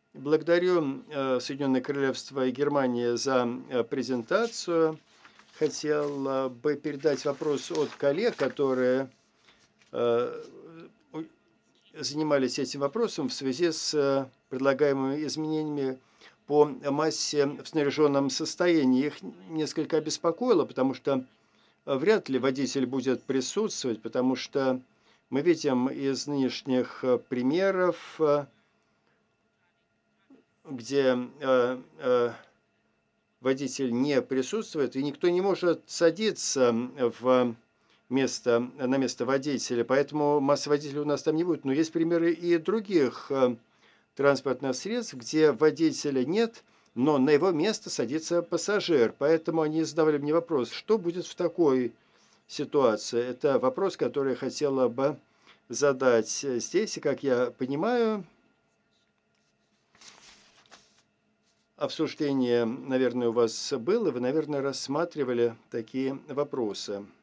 Благодарю Соединенное Королевство и Германия за презентацию. Хотел бы передать вопрос от коллег, которые э, у- занимались этим вопросом в связи с предлагаемыми изменениями по массе в снаряженном состоянии. Их несколько обеспокоило, потому что вряд ли водитель будет присутствовать, потому что мы видим из нынешних примеров, где водитель не присутствует, и никто не может садиться на место водителя, поэтому массы водителей у нас там не будет. Но есть примеры и других транспортных средств, где водителя нет, но на его место садится пассажир. Поэтому они задавали мне вопрос, что будет в такой ситуации. Это вопрос, который я хотела бы задать здесь. И, как я понимаю, обсуждение, наверное, у вас было, вы, наверное, рассматривали такие вопросы.